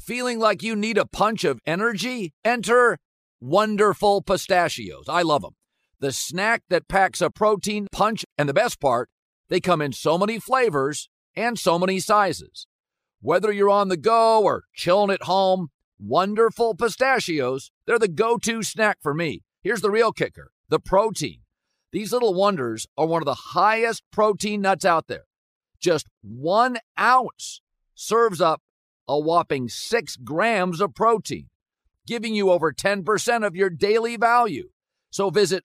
Feeling like you need a punch of energy? Enter Wonderful Pistachios. I love them. The snack that packs a protein punch, and the best part, they come in so many flavors and so many sizes. Whether you're on the go or chilling at home, Wonderful Pistachios, they're the go-to snack for me. Here's the real kicker, the protein. These little wonders are one of the highest protein nuts out there. Just 1 ounce serves up a whopping 6 grams of protein, giving you over 10% of your daily value. So visit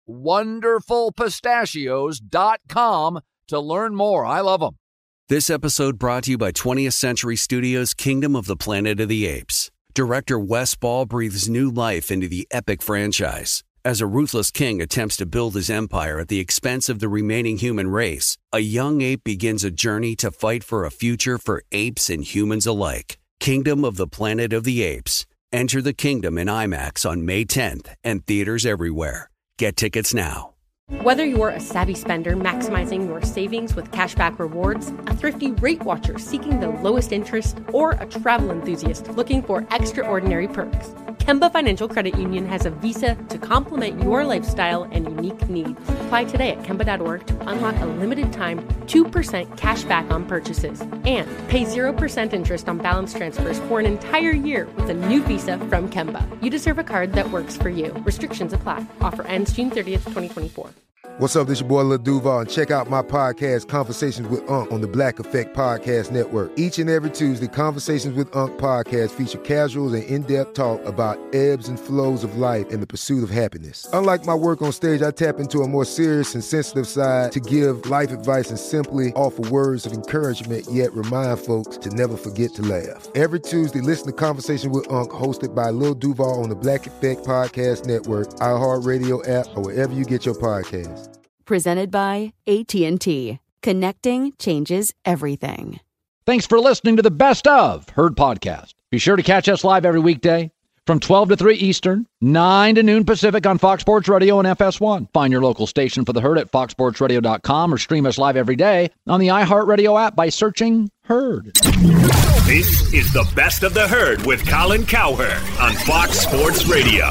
wonderfulpistachios.com to learn more. I love them. This episode brought to you by 20th Century Studios' Kingdom of the Planet of the Apes. Director Wes Ball breathes new life into the epic franchise. As a ruthless king attempts to build his empire at the expense of the remaining human race, a young ape begins a journey to fight for a future for apes and humans alike. Kingdom of the Planet of the Apes. Enter the kingdom in IMAX on May 10th and theaters everywhere. Get tickets now. Whether you're a savvy spender maximizing your savings with cashback rewards, a thrifty rate watcher seeking the lowest interest, or a travel enthusiast looking for extraordinary perks, Kemba Financial Credit Union has a visa to complement your lifestyle and unique needs. Apply today at Kemba.org to unlock a limited-time 2% cash back on purchases and pay 0% interest on balance transfers for an entire year with a new visa from Kemba. You deserve a card that works for you. Restrictions apply. Offer ends June 30th, 2024. What's up, this your boy Lil Duval, and check out my podcast, Conversations with Unc, on the Black Effect Podcast Network. Each and every Tuesday, Conversations with Unc podcast feature casual and in-depth talk about ebbs and flows of life and the pursuit of happiness. Unlike my work on stage, I tap into a more serious and sensitive side to give life advice and simply offer words of encouragement, yet remind folks to never forget to laugh. Every Tuesday, listen to Conversations with Unc, hosted by Lil Duval on the Black Effect Podcast Network, iHeartRadio app, or wherever you get your podcasts. Presented by AT&T. Connecting changes everything. Thanks for listening to the Best of Herd Podcast. Be sure to catch us live every weekday from 12 to 3 Eastern, 9 to noon Pacific on Fox Sports Radio and FS1. Find your local station for the Herd at foxsportsradio.com or stream us live every day on the iHeartRadio app by searching Herd. This is the Best of the Herd with Colin Cowherd on Fox Sports Radio.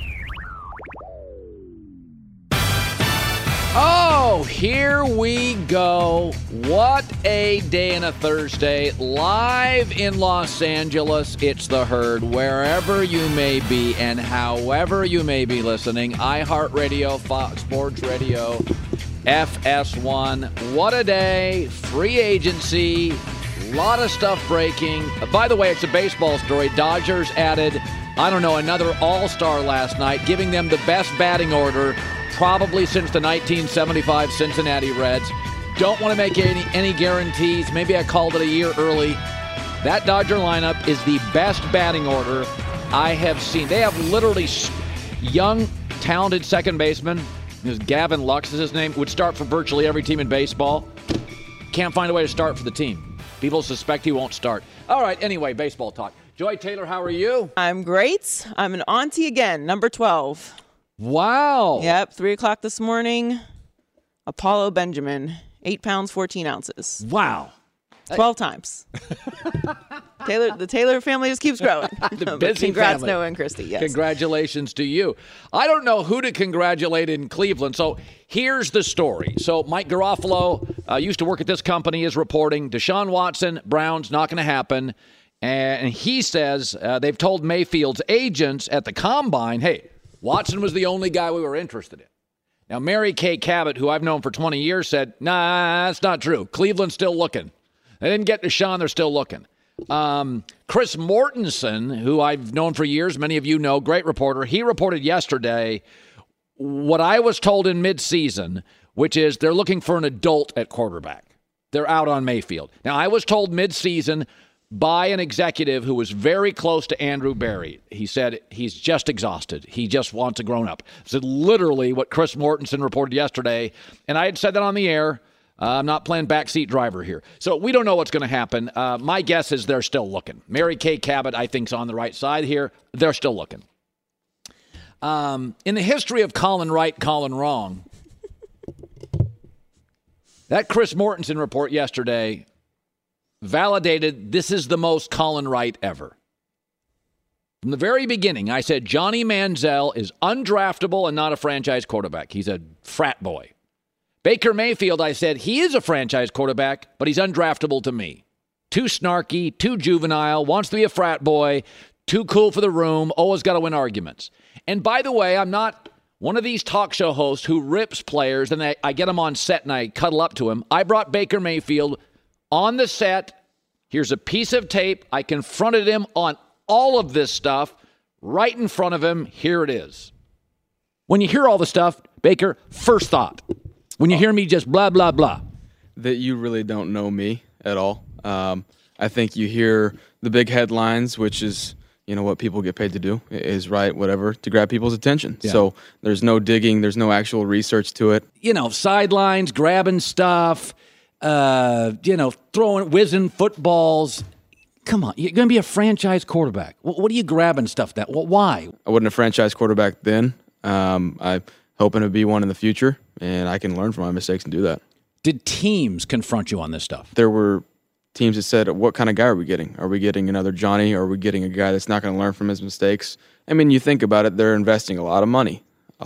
Oh, here we go. What a day and a Thursday. Live in Los Angeles, it's the Herd. Wherever you may be and however you may be listening, iHeartRadio, Fox Sports Radio, FS1. What a day. Free agency. A lot of stuff breaking. By the way, it's a baseball story. Dodgers added, another all-star last night, giving them the best batting order probably since the 1975 Cincinnati Reds. Don't want to make any guarantees. Maybe I called it a year early. That Dodger lineup is the best batting order I have seen. They have literally young, talented second baseman. Gavin Lux is his name. Would start for virtually every team in baseball. Can't find a way to start for the team. People suspect he won't start. All right, anyway, baseball talk. Joy Taylor, how are you? I'm great. I'm an auntie again, number 12. Wow. Yep, 3 o'clock this morning. Apollo Benjamin, 8 pounds, 14 ounces. Wow. 12 times. The Taylor family just keeps growing. Busy congrats, family. Noah and Christy. Yes. Congratulations to you. I don't know who to congratulate in Cleveland. So here's the story. So Mike Garofalo used to work at this company, is reporting Deshaun Watson, Browns, not going to happen. And he says they've told Mayfield's agents at the Combine, hey, Watson was the only guy we were interested in. Now, Mary Kay Cabot, who I've known for 20 years, said, nah, that's not true. Cleveland's still looking. They didn't get Deshaun. They're still looking. Chris Mortensen, who I've known for years, many of you know, great reporter, he reported yesterday what I was told in midseason, which is they're looking for an adult at quarterback. They're out on Mayfield. Now, I was told midseason by an executive who was very close to Andrew Berry. He said he's just exhausted. He just wants a grown-up. This is literally what Chris Mortensen reported yesterday, and I had said that on the air. I'm not playing backseat driver here. So we don't know what's going to happen. My guess is they're still looking. Mary Kay Cabot, I think, is on the right side here. They're still looking. In the history of Colin right, Colin wrong, that Chris Mortensen report yesterday validated this is the most Colin right ever. From the very beginning, I said Johnny Manziel is undraftable and not a franchise quarterback. He's a frat boy. Baker Mayfield, I said he is a franchise quarterback, but he's undraftable to me. Too snarky, too juvenile, wants to be a frat boy, too cool for the room, always got to win arguments. And by the way, I'm not one of these talk show hosts who rips players and I get him on set and I cuddle up to him. I brought Baker Mayfield on the set. Here's a piece of tape. I confronted him on all of this stuff right in front of him. Here it is. When you hear all the stuff, Baker, first thought. When you hear me just blah, blah, blah. That you really don't know me at all. I think you hear the big headlines, which is, what people get paid to do, is write whatever to grab people's attention. Yeah. So there's no digging. There's no actual research to it. Sidelines, grabbing stuff, whizzing footballs. Come on, you're going to be a franchise quarterback. What are you grabbing stuff that? Why? I wasn't a franchise quarterback then. I'm hoping to be one in the future, and I can learn from my mistakes and do that. Did teams confront you on this stuff? There were teams that said, what kind of guy are we getting? Are we getting another Johnny, or are we getting a guy that's not going to learn from his mistakes? I mean, you think about it, they're investing a lot of money.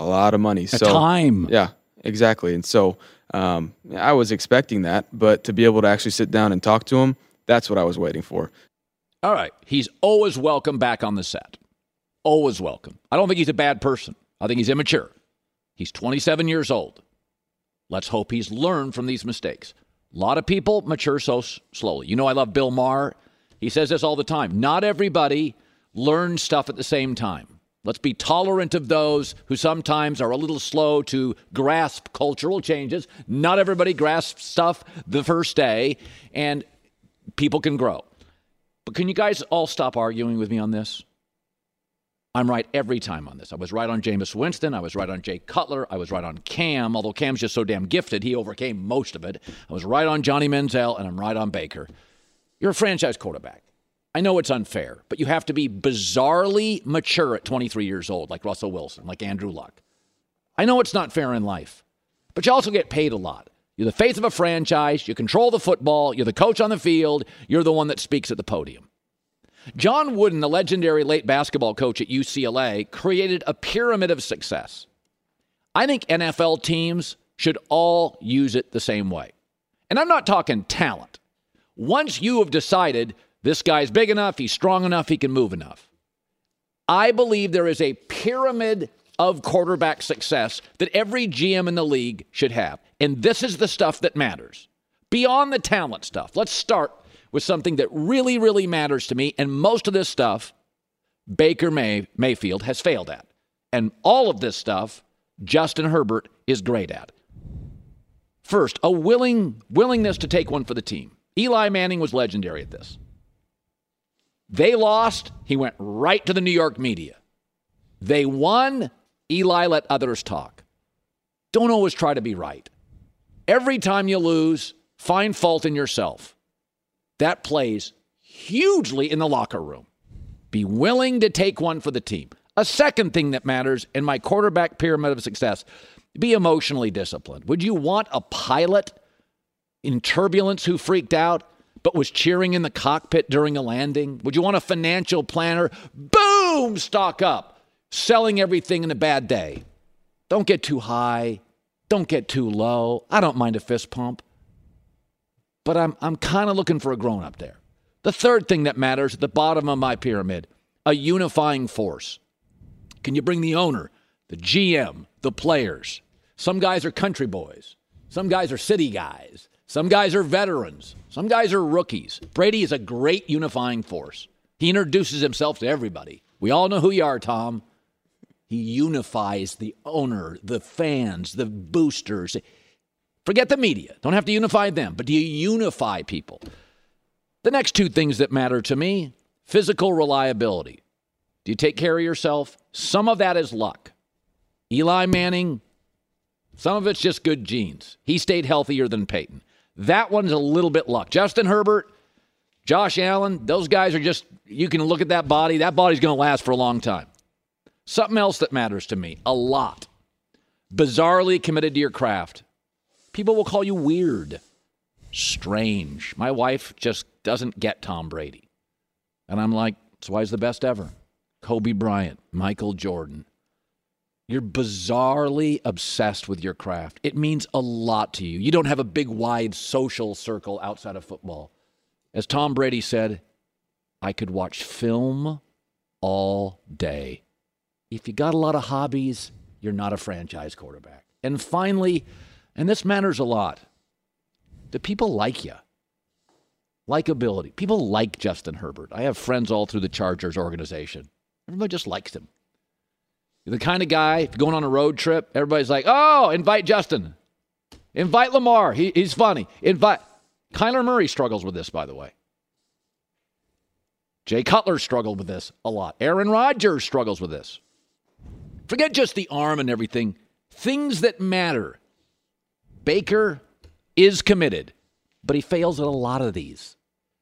Time. Yeah, exactly. And so I was expecting that, but to be able to actually sit down and talk to him, that's what I was waiting for. All right. He's always welcome back on the set. Always welcome. I don't think he's a bad person. I think he's immature. He's 27 years old. Let's hope he's learned from these mistakes. A lot of people mature so slowly. I love Bill Maher. He says this all the time. Not everybody learns stuff at the same time. Let's be tolerant of those who sometimes are a little slow to grasp cultural changes. Not everybody grasps stuff the first day, and people can grow. But can you guys all stop arguing with me on this? I'm right every time on this. I was right on Jameis Winston. I was right on Jay Cutler. I was right on Cam, although Cam's just so damn gifted, he overcame most of it. I was right on Johnny Manziel, and I'm right on Baker. You're a franchise quarterback. I know it's unfair, but you have to be bizarrely mature at 23 years old, like Russell Wilson, like Andrew Luck. I know it's not fair in life, but you also get paid a lot. You're the face of a franchise. You control the football. You're the coach on the field. You're the one that speaks at the podium. John Wooden, the legendary late basketball coach at UCLA, created a pyramid of success. I think NFL teams should all use it the same way. And I'm not talking talent. Once you have decided this guy's big enough, he's strong enough, he can move enough, I believe there is a pyramid of quarterback success that every GM in the league should have. And this is the stuff that matters. Beyond the talent stuff, let's start with something that really, really matters to me. And most of this stuff, Baker Mayfield has failed at. And all of this stuff, Justin Herbert is great at. First, a willingness to take one for the team. Eli Manning was legendary at this. They lost, he went right to the New York media. They won, Eli let others talk. Don't always try to be right. Every time you lose, find fault in yourself. That plays hugely in the locker room. Be willing to take one for the team. A second thing that matters in my quarterback pyramid of success, be emotionally disciplined. Would you want a pilot in turbulence who freaked out but was cheering in the cockpit during a landing? Would you want a financial planner, boom, stock up, selling everything in a bad day? Don't get too high. Don't get too low. I don't mind a fist pump. But I'm kind of looking for a grown-up there. The third thing that matters at the bottom of my pyramid, a unifying force. Can you bring the owner, the GM, the players? Some guys are country boys. Some guys are city guys. Some guys are veterans. Some guys are rookies. Brady is a great unifying force. He introduces himself to everybody. We all know who you are, Tom. He unifies the owner, the fans, the boosters. Forget the media. Don't have to unify them, but do you unify people? The next two things that matter to me, physical reliability. Do you take care of yourself? Some of that is luck. Eli Manning, some of it's just good genes. He stayed healthier than Peyton. That one's a little bit luck. Justin Herbert, Josh Allen, those guys are just, you can look at that body. That body's going to last for a long time. Something else that matters to me, a lot. Bizarrely committed to your craft. People will call you weird, strange. My wife just doesn't get Tom Brady. And I'm like, that's why he's the best ever. Kobe Bryant, Michael Jordan. You're bizarrely obsessed with your craft. It means a lot to you. You don't have a big, wide social circle outside of football. As Tom Brady said, I could watch film all day. If you got a lot of hobbies, you're not a franchise quarterback. And finally, and this matters a lot, do people like you? Likability. People like Justin Herbert. I have friends all through the Chargers organization. Everybody just likes him. You're the kind of guy, if you're going on a road trip, everybody's like, oh, invite Justin. Invite Lamar. He's funny. Kyler Murray struggles with this, by the way. Jay Cutler struggled with this a lot. Aaron Rodgers struggles with this. Forget just the arm and everything. Things that matter. Baker is committed, but he fails at a lot of these.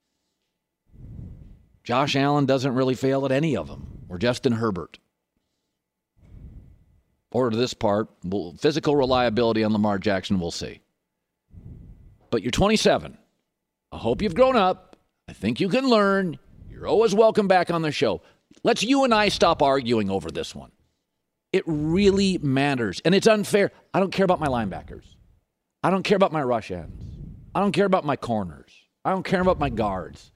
Josh Allen doesn't really fail at any of them, or Justin Herbert. Or to this part, physical reliability on Lamar Jackson, we'll see. But you're 27. I hope you've grown up. I think you can learn. You're always welcome back on the show. Let's you and I stop arguing over this one. It really matters, and it's unfair. I don't care about my linebackers. I don't care about my rush ends. I don't care about my corners. I don't care about my guards.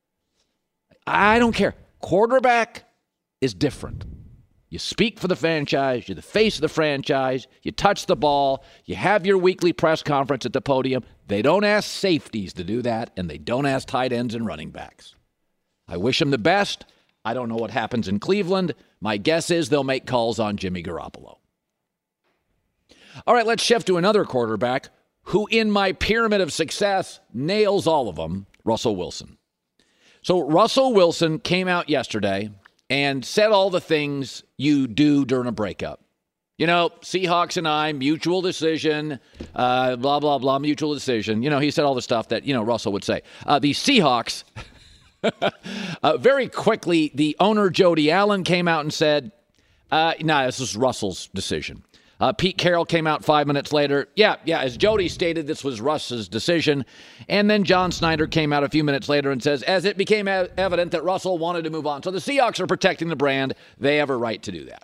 I don't care. Quarterback is different. You speak for the franchise. You're the face of the franchise. You touch the ball. You have your weekly press conference at the podium. They don't ask safeties to do that, and they don't ask tight ends and running backs. I wish them the best. I don't know what happens in Cleveland. My guess is they'll make calls on Jimmy Garoppolo. All right, let's shift to another quarterback who, in my pyramid of success, nails all of them, Russell Wilson. So Russell Wilson came out yesterday and said all the things you do during a breakup. You know, Seahawks and I, mutual decision, blah, blah, blah, mutual decision. You know, he said all the stuff that, Russell would say. The Seahawks, very quickly, the owner, Jody Allen, came out and said, this is Russell's decision. Pete Carroll came out 5 minutes later. Yeah, as Jody stated, this was Russ's decision. And then John Snyder came out a few minutes later and says, as it became evident that Russell wanted to move on. So the Seahawks are protecting the brand. They have a right to do that.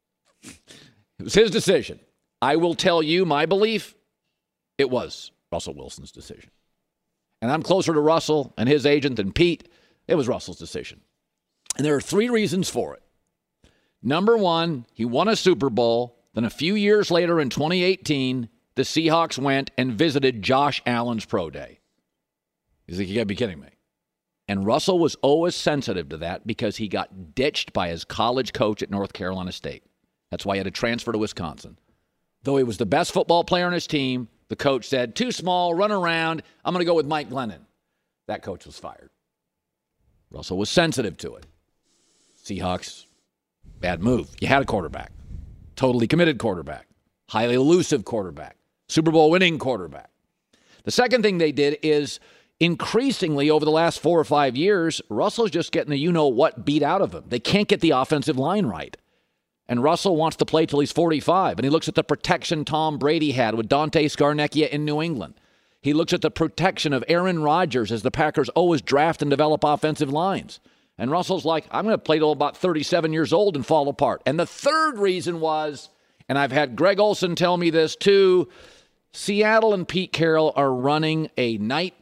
It was his decision. I will tell you my belief. It was Russell Wilson's decision. And I'm closer to Russell and his agent than Pete. It was Russell's decision. And there are 3 reasons for it. Number 1, he won a Super Bowl. Then a few years later in 2018, the Seahawks went and visited Josh Allen's pro day. He's like, you got to be kidding me. And Russell was always sensitive to that because he got ditched by his college coach at North Carolina State. That's why he had to transfer to Wisconsin. Though he was the best football player on his team, the coach said, too small, run around. I'm going to go with Mike Glennon. That coach was fired. Russell was sensitive to it. Seahawks, bad move. You had a quarterback. Totally committed quarterback, highly elusive quarterback, Super Bowl winning quarterback. The second thing they did is increasingly over the last 4 or 5 years, Russell's just getting the you-know-what beat out of him. They can't get the offensive line right. And Russell wants to play till he's 45. And he looks at the protection Tom Brady had with Dante Scarnecchia in New England. He looks at the protection of Aaron Rodgers as the Packers always draft and develop offensive lines. And Russell's like, I'm going to play till about 37 years old and fall apart. And the third reason was, and I've had Greg Olsen tell me this too, Seattle and Pete Carroll are running a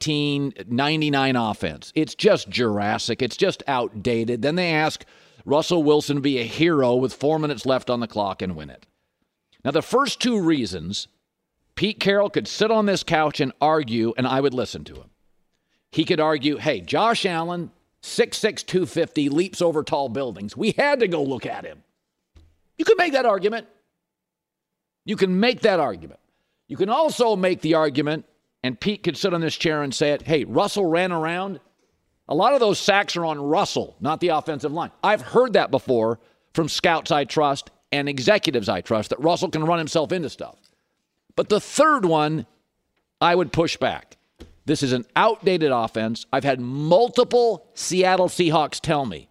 1999 offense. It's just Jurassic. It's just outdated. Then they ask Russell Wilson to be a hero with 4 minutes left on the clock and win it. Now, the first 2 reasons, Pete Carroll could sit on this couch and argue, and I would listen to him. He could argue, hey, Josh Allen, 6'6", 250, leaps over tall buildings. We had to go look at him. You can make that argument. You can make that argument. You can also make the argument, and Pete could sit on this chair and say it, hey, Russell ran around. A lot of those sacks are on Russell, not the offensive line. I've heard that before from scouts I trust and executives I trust, that Russell can run himself into stuff. But the third one, I would push back. This is an outdated offense. I've had multiple Seattle Seahawks tell me.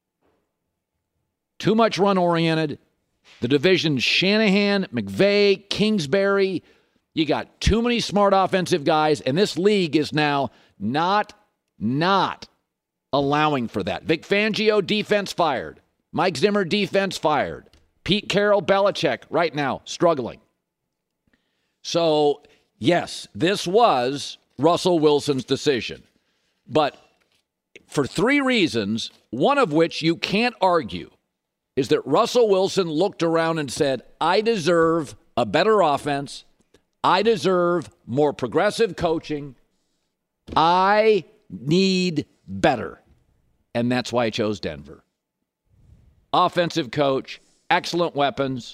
Too much run-oriented. The division's Shanahan, McVay, Kingsbury. You got too many smart offensive guys, and this league is now not allowing for that. Vic Fangio, defense fired. Mike Zimmer, defense fired. Pete Carroll, Belichick, right now, struggling. So, yes, this was Russell Wilson's decision. But for 3 reasons, one of which you can't argue, is that Russell Wilson looked around and said, I deserve a better offense. I deserve more progressive coaching. I need better. And that's why I chose Denver. Offensive coach, excellent weapons,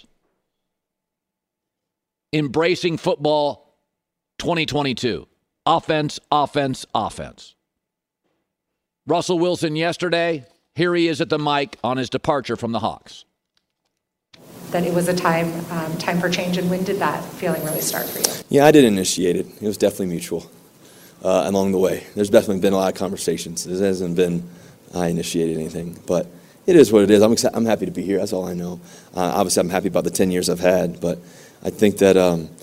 embracing football 2022. Offense, offense, offense. Russell Wilson yesterday, here he is at the mic on his departure from the Hawks. That it was a time for change, and when did that feeling really start for you? Yeah, I didn't initiate it. It was definitely mutual along the way. There's definitely been a lot of conversations. It hasn't been I initiated anything, but it is what it is. I'm happy to be here. That's all I know. Obviously, I'm happy about the 10 years I've had, but I think that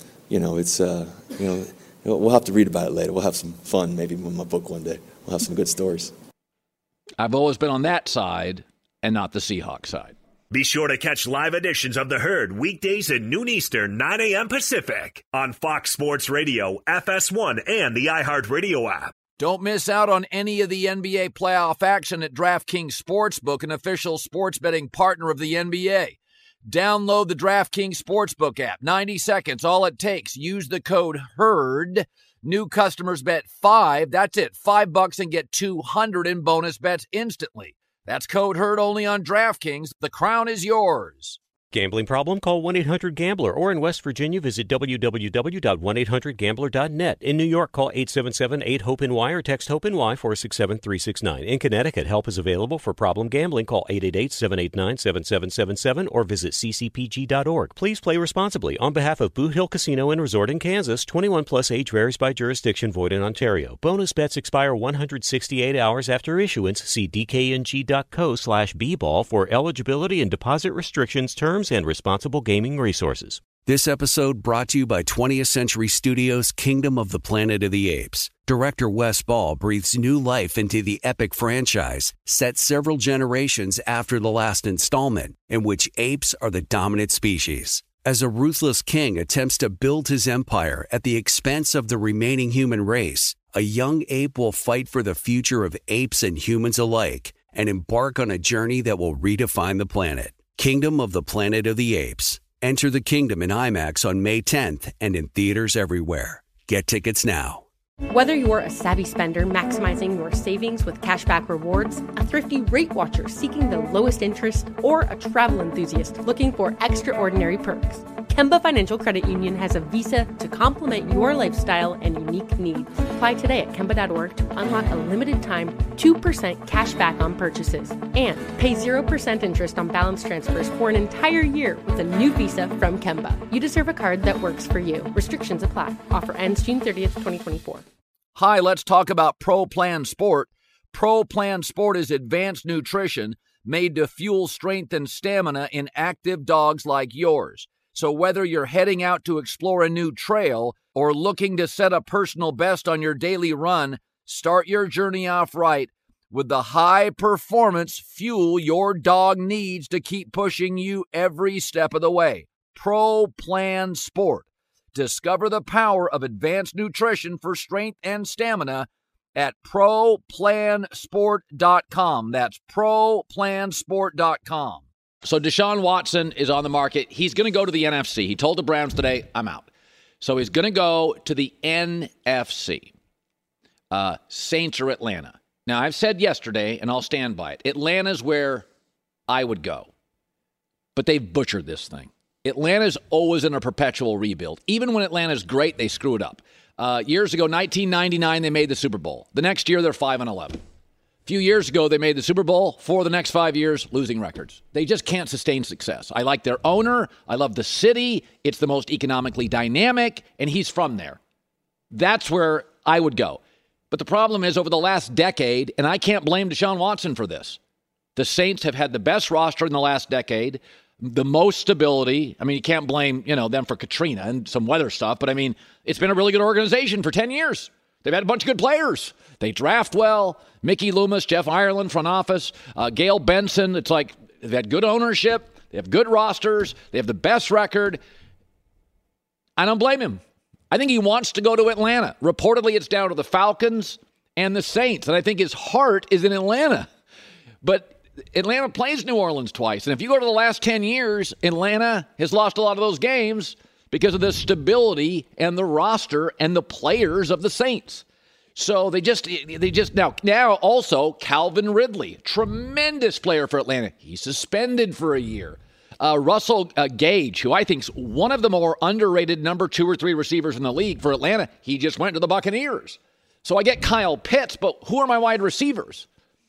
we'll have to read about it later. We'll have some fun, maybe with my book one day. We'll have some good stories. I've always been on that side and not the Seahawks side. Be sure to catch live editions of The Herd weekdays at noon Eastern, 9 a.m. Pacific on Fox Sports Radio, FS1, and the iHeartRadio app. Don't miss out on any of the NBA playoff action at DraftKings Sportsbook, an official sports betting partner of the NBA. Download the DraftKings Sportsbook app. 90 seconds, all it takes. Use the code HERD. New customers bet $5. That's it, $5 and get $200 in bonus bets instantly. That's code HERD only on DraftKings. The crown is yours. Gambling problem? Call 1-800-GAMBLER. Or in West Virginia, visit www.1800gambler.net. In New York, call 877-8-HOPE-NY or text HOPE-NY 467-369. In Connecticut, help is available for problem gambling. Call 888-789-7777 or visit ccpg.org. Please play responsibly. On behalf of Boot Hill Casino and Resort in Kansas, 21 plus age varies by jurisdiction, void in Ontario. Bonus bets expire 168 hours after issuance. See dkng.co/bball for eligibility and deposit restrictions, terms, and responsible gaming resources. This episode brought to you by 20th Century Studios' Kingdom of the Planet of the Apes. Director Wes Ball breathes new life into the epic franchise, set several generations after the last installment, in which apes are the dominant species. As a ruthless king attempts to build his empire at the expense of the remaining human race, a young ape will fight for the future of apes and humans alike and embark on a journey that will redefine the planet. Kingdom of the Planet of the Apes. Enter the kingdom in IMAX on May 10th and in theaters everywhere. Get tickets now. Whether you're a savvy spender maximizing your savings with cashback rewards, a thrifty rate watcher seeking the lowest interest, or a travel enthusiast looking for extraordinary perks, Kemba Financial Credit Union has a visa to complement your lifestyle and unique needs. Apply today at Kemba.org to unlock a limited-time 2% cash back on purchases and pay 0% interest on balance transfers for an entire year with a new visa from Kemba. You deserve a card that works for you. Restrictions apply. Offer ends June 30th, 2024. Hi, let's talk about Pro Plan Sport. Pro Plan Sport is advanced nutrition made to fuel strength and stamina in active dogs like yours. So whether you're heading out to explore a new trail or looking to set a personal best on your daily run, start your journey off right with the high-performance fuel your dog needs to keep pushing you every step of the way. Pro Plan Sport. Discover the power of advanced nutrition for strength and stamina at ProPlansport.com. That's ProPlansport.com. So Deshaun Watson is on the market. He's going to go to the NFC. He told the Browns today, I'm out. So he's going to go to the NFC. Saints or Atlanta. Now, I've said yesterday, and I'll stand by it, Atlanta's where I would go. But they've butchered this thing. Atlanta's always in a perpetual rebuild. Even when Atlanta's great, they screw it up. Years ago, 1999, they made the Super Bowl. The next year, they're 5-11. A few years ago, they made the Super Bowl. For the next 5 years, losing records. They just can't sustain success. I like their owner. I love the city. It's the most economically dynamic, and he's from there. That's where I would go. But the problem is, over the last decade, and I can't blame Deshaun Watson for this, the Saints have had the best roster in the last decade, the most stability. I mean, you can't blame, them for Katrina and some weather stuff, but I mean, it's been a really good organization for 10 years. They've had a bunch of good players. They draft well. Mickey Loomis, Jeff Ireland, front office, Gail Benson. It's like They've had good ownership. They have good rosters. They have the best record. I don't blame him. I think he wants to go to Atlanta. Reportedly, it's down to the Falcons and the Saints, and I think his heart is in Atlanta. But Atlanta plays New Orleans twice, and if you go to the last 10 years, Atlanta has lost a lot of those games because of the stability and the roster and the players of the Saints. So they just now also Calvin Ridley, tremendous player for Atlanta. He's suspended for a year. Russell Gage, who I think is one of the more underrated number 2 or 3 receivers in the league for Atlanta, he just went to the Buccaneers. So I get Kyle Pitts, but who are my wide receivers?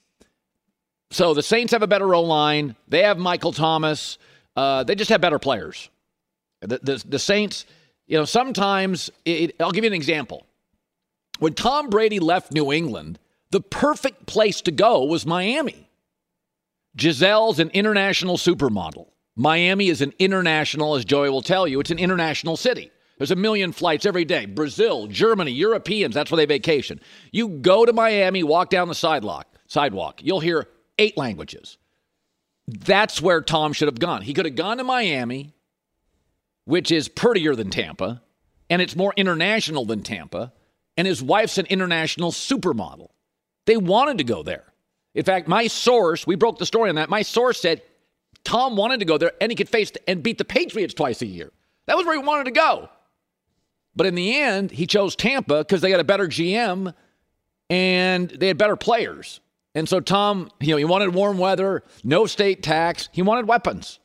So the Saints have a better O-line. They have Michael Thomas. They just have better players. The Saints, sometimes, I'll give you an example. When Tom Brady left New England, the perfect place to go was Miami. Gisele's an international supermodel. Miami is an international, as Joey will tell you, it's an international city. There's 1 million flights every day. Brazil, Germany, Europeans, that's where they vacation. You go to Miami, walk down the sidewalk. You'll hear 8 languages. That's where Tom should have gone. He could have gone to Miami, which is prettier than Tampa, and it's more international than Tampa, and his wife's an international supermodel. They wanted to go there. In fact, my source, we broke the story on that, my source said Tom wanted to go there, and he could face and beat the Patriots twice a year. That was where he wanted to go. But in the end, he chose Tampa because they got a better GM, and they had better players. And so Tom, he wanted warm weather, no state tax. He wanted weapons.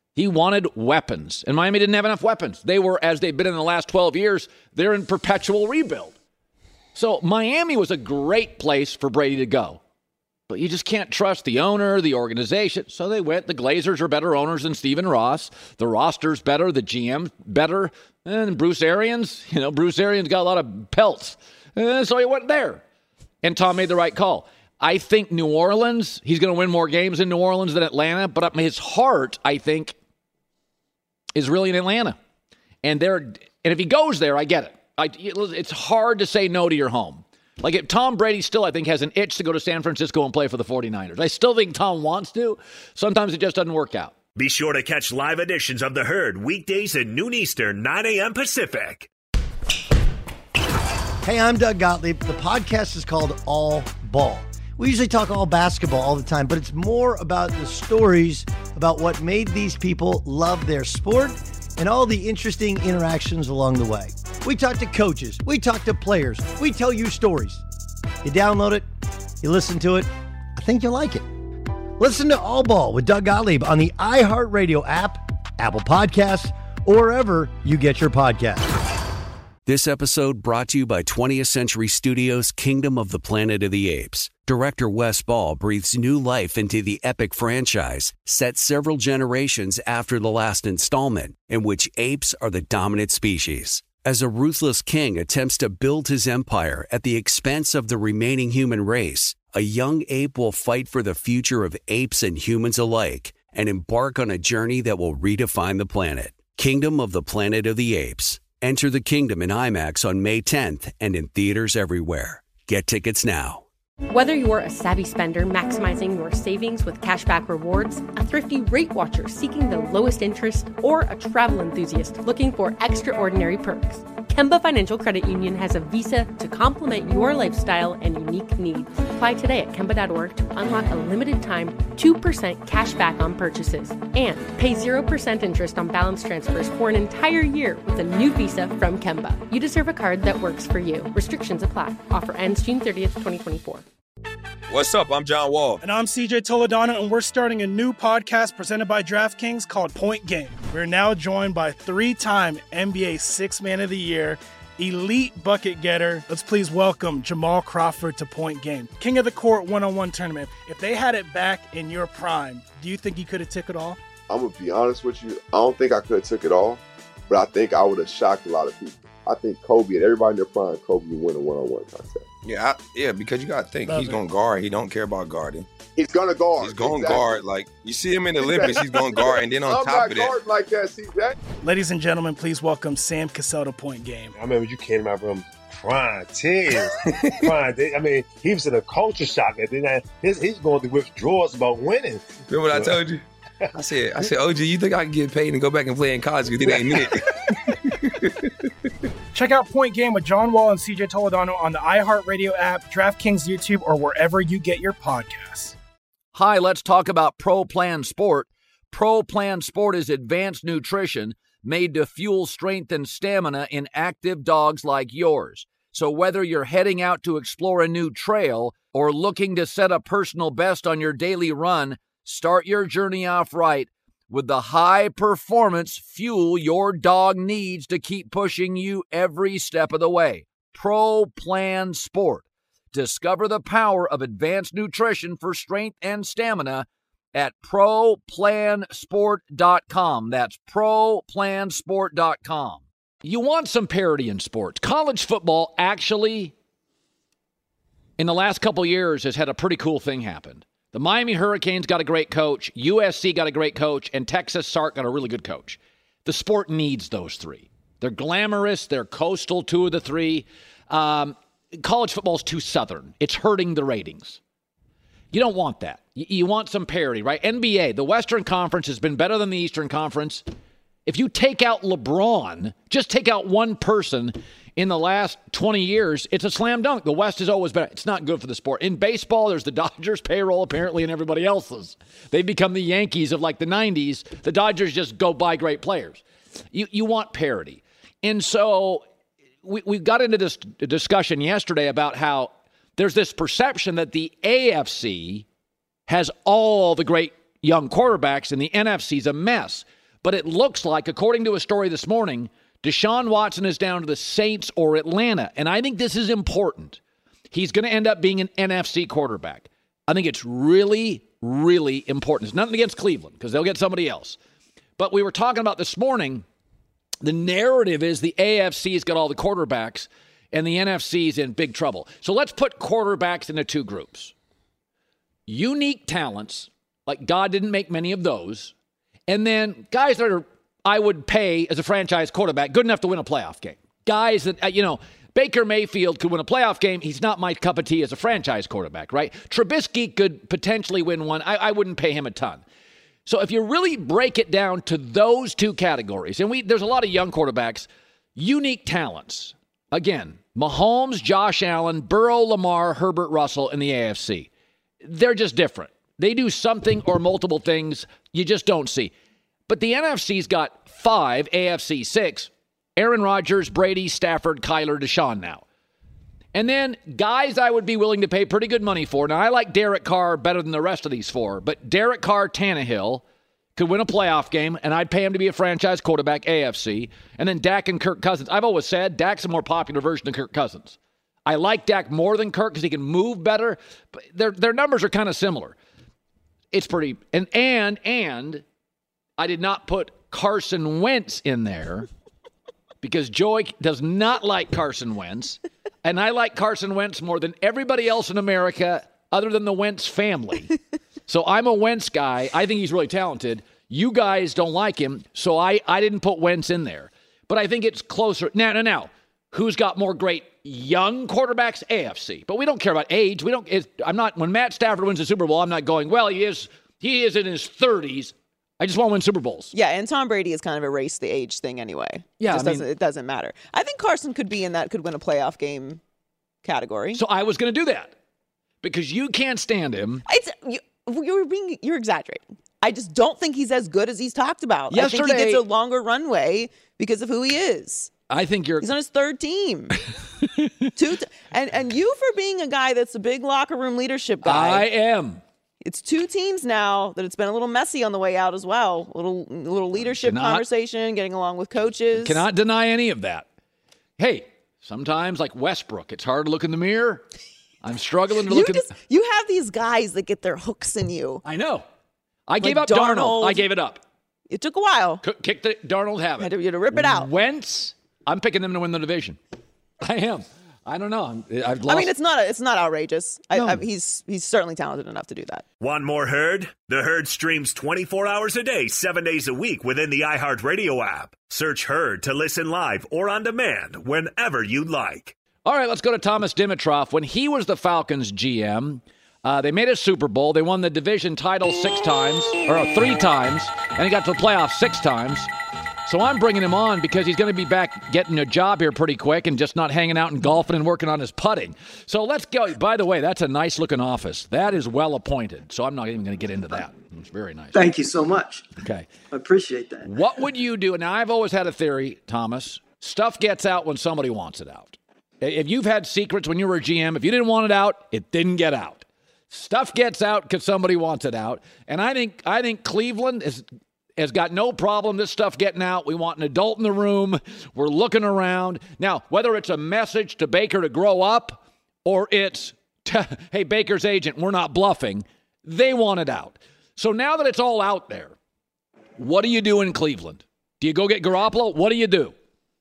And Miami didn't have enough weapons. They were, as they've been in the last 12 years, they're in perpetual rebuild. So Miami was a great place for Brady to go. But you just can't trust the owner, the organization. So they went. The Glazers are better owners than Stephen Ross. The roster's better. The GM better. And Bruce Arians, Bruce Arians got a lot of pelts. So he went there. And Tom made the right call. I think New Orleans, he's going to win more games in New Orleans than Atlanta. But his heart, I think, is really in Atlanta. And if he goes there, I get it. It's hard to say no to your home. Like if Tom Brady still, I think, has an itch to go to San Francisco and play for the 49ers. I still think Tom wants to. Sometimes it just doesn't work out. Be sure to catch live editions of The Herd weekdays at noon Eastern, 9 a.m. Pacific. Hey, I'm Doug Gottlieb. The podcast is called All Ball. We usually talk all basketball all the time, but it's more about the stories about what made these people love their sport and all the interesting interactions along the way. We talk to coaches. We talk to players. We tell you stories. You download it. You listen to it. I think you'll like it. Listen to All Ball with Doug Gottlieb on the iHeartRadio app, Apple Podcasts, or wherever you get your podcasts. This episode brought to you by 20th Century Studios' Kingdom of the Planet of the Apes. Director Wes Ball breathes new life into the epic franchise, set several generations after the last installment, in which apes are the dominant species. As a ruthless king attempts to build his empire at the expense of the remaining human race, a young ape will fight for the future of apes and humans alike and embark on a journey that will redefine the planet. Kingdom of the Planet of the Apes. Enter the kingdom in IMAX on May 10th and in theaters everywhere. Get tickets now. Whether you're a savvy spender maximizing your savings with cashback rewards, a thrifty rate watcher seeking the lowest interest, or a travel enthusiast looking for extraordinary perks, Kemba Financial Credit Union has a visa to complement your lifestyle and unique needs. Apply today at Kemba.org to unlock a limited time 2% cash back on purchases and pay 0% interest on balance transfers for an entire year with a new visa from Kemba. You deserve a card that works for you. Restrictions apply. Offer ends June 30th, 2024. What's up? I'm John Wall. And I'm CJ Toledano, and we're starting a new podcast presented by DraftKings called Point Game. We're now joined by 3-time NBA Sixth Man of the Year, elite bucket getter. Let's please welcome Jamal Crawford to Point Game. King of the Court one-on-one tournament. If they had it back in your prime, do you think you could have took it all? I'm going to be honest with you. I don't think I could have took it all, but I think I would have shocked a lot of people. I think Kobe and everybody in their prime, Kobe would win a one-on-one contest. Yeah, because you got to think. He's going to guard. He don't care about guarding. He's going to guard. He's going to guard. Like, you see him in the Olympics, he's going to guard. And then on top of that. I'm not guarding like that, CJ. Ladies and gentlemen, please welcome Sam Cassell to Point Game. I remember you came out from prime 10. I mean, he was in a culture shock. And then he's going through withdrawals about winning. Remember what I told you? I said, OG, you think I can get paid and go back and play in college because it ain't it? Check out Point Game with John Wall and CJ Toledano on the iHeartRadio app, DraftKings YouTube, or wherever you get your podcasts. Hi, let's talk about Pro Plan Sport. Pro Plan Sport is advanced nutrition made to fuel strength and stamina in active dogs like yours. So whether you're heading out to explore a new trail or looking to set a personal best on your daily run, start your journey off right with the high-performance fuel your dog needs to keep pushing you every step of the way. Pro Plan Sport. Discover the power of advanced nutrition for strength and stamina at ProPlansport.com. That's ProPlansport.com. You want some parity in sports. College football actually, in the last couple years, has had a pretty cool thing happen. The Miami Hurricanes got a great coach, USC got a great coach, and Texas Sark got a really good coach. The sport needs those three. They're glamorous. They're coastal, two of the three. College football's too southern. It's hurting the ratings. You don't want that. You want some parity, right? NBA, the Western Conference has been better than the Eastern Conference. If you take out LeBron, just take out one person in the last 20 years, it's a slam dunk. The West is always better. It's not good for the sport. In baseball, there's the Dodgers payroll apparently and everybody else's. They've become the Yankees of like the 90s. The Dodgers just go buy great players. You want parity. And so we got into this discussion yesterday about how there's this perception that the AFC has all the great young quarterbacks and the NFC's a mess. But it looks like, according to a story this morning, Deshaun Watson is down to the Saints or Atlanta. And I think this is important. He's going to end up being an NFC quarterback. I think it's really, really important. It's nothing against Cleveland because they'll get somebody else. But we were talking about this morning, the narrative is the AFC's got all the quarterbacks and the NFC's in big trouble. So let's put quarterbacks into two groups. Unique talents, like God didn't make many of those, and then guys that are, I would pay as a franchise quarterback, good enough to win a playoff game. Guys that, Baker Mayfield could win a playoff game. He's not my cup of tea as a franchise quarterback, right? Trubisky could potentially win one. I wouldn't pay him a ton. So if you really break it down to those two categories, and there's a lot of young quarterbacks, unique talents. Again, Mahomes, Josh Allen, Burrow, Lamar, Herbert, Russell in the AFC. They're just different. They do something or multiple things you just don't see. But the NFC's got 5, AFC 6, Aaron Rodgers, Brady, Stafford, Kyler, Deshaun now. And then guys I would be willing to pay pretty good money for. Now, I like Derek Carr better than the rest of these 4, but Derek Carr, Tannehill could win a playoff game, and I'd pay him to be a franchise quarterback, AFC. And then Dak and Kirk Cousins. I've always said Dak's a more popular version of Kirk Cousins. I like Dak more than Kirk because he can move better, but their numbers are kind of similar. It's pretty, and I did not put Carson Wentz in there because Joey does not like Carson Wentz, and I like Carson Wentz more than everybody else in America other than the Wentz family. So I'm a Wentz guy. I think he's really talented. You guys don't like him, so I didn't put Wentz in there. But I think it's closer. Now, who's got more great young quarterbacks? AFC. But we don't care about age. When Matt Stafford wins the Super Bowl, I'm not going, well, he is in his 30s. I just want to win Super Bowls. Yeah, and Tom Brady has kind of erased the age thing anyway. Yeah, it doesn't matter. I think Carson could be in that could win a playoff game category. So I was going to do that because you can't stand him. You're exaggerating. I just don't think he's as good as he's talked about. Yesterday, I think he gets a longer runway because of who he is. I think he's on his 3rd team. And you for being a guy that's a big locker room leadership guy. I am. It's 2 teams now that it's been a little messy on the way out as well. A little leadership conversation, getting along with coaches. Cannot deny any of that. Hey, sometimes like Westbrook, it's hard to look in the mirror. I'm struggling to look You have these guys that get their hooks in you. I know. I gave up Darnold. I gave it up. It took a while. Kicked the Darnold habit. You had to rip it out. Wentz, I'm picking them to win the division. I am. I don't know. I've lost. I mean, it's not outrageous. No. He's certainly talented enough to do that. Want more Herd? The Herd streams 24 hours a day, 7 days a week within the iHeartRadio app. Search Herd to listen live or on demand whenever you like. All right, let's go to Thomas Dimitroff. When he was the Falcons GM, They made a Super Bowl. They won the division title 3 times, and he got to the playoffs 6 times. So I'm bringing him on because he's going to be back getting a job here pretty quick and just not hanging out and golfing and working on his putting. So let's go. By the way, that's a nice-looking office. That is well appointed, so I'm not even going to get into that. It's very nice. Thank you so much. Okay. I appreciate that. What would you do? Now, I've always had a theory, Thomas. Stuff gets out when somebody wants it out. If you've had secrets when you were a GM, if you didn't want it out, it didn't get out. Stuff gets out because somebody wants it out. And I think Cleveland has got no problem this stuff getting out. We want an adult in the room. We're looking around. Now, whether it's a message to Baker to grow up or it's, hey, Baker's agent, we're not bluffing, they want it out. So now that it's all out there, what do you do in Cleveland? Do you go get Garoppolo? What do you do?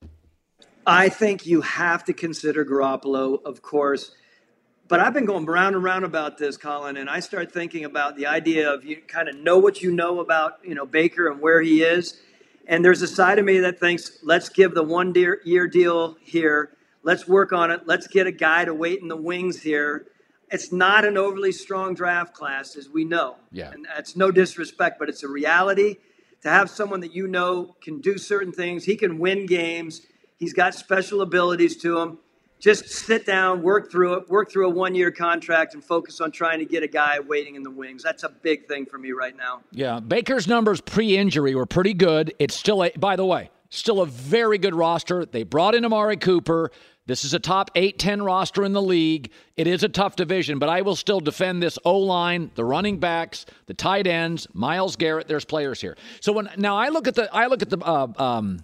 I think you have to consider Garoppolo, of course. But I've been going round and round about this, Colin, and I start thinking about the idea of you kind of know what you know about, Baker and where he is. And there's a side of me that thinks, let's give the 1-year deal here. Let's work on it. Let's get a guy to wait in the wings here. It's not an overly strong draft class, as we know. Yeah. And that's no disrespect, but it's a reality. To have someone that can do certain things, he can win games. He's got special abilities to him. Just sit down, work through it, work through a 1-year contract, and focus on trying to get a guy waiting in the wings. That's a big thing for me right now. Yeah, Baker's numbers pre-injury were pretty good. It's still, by the way, still a very good roster. They brought in Amari Cooper. This is a top 8-10 roster in the league. It is a tough division, but I will still defend this O-line, the running backs, the tight ends, Myles Garrett. There's players here. So I looked at something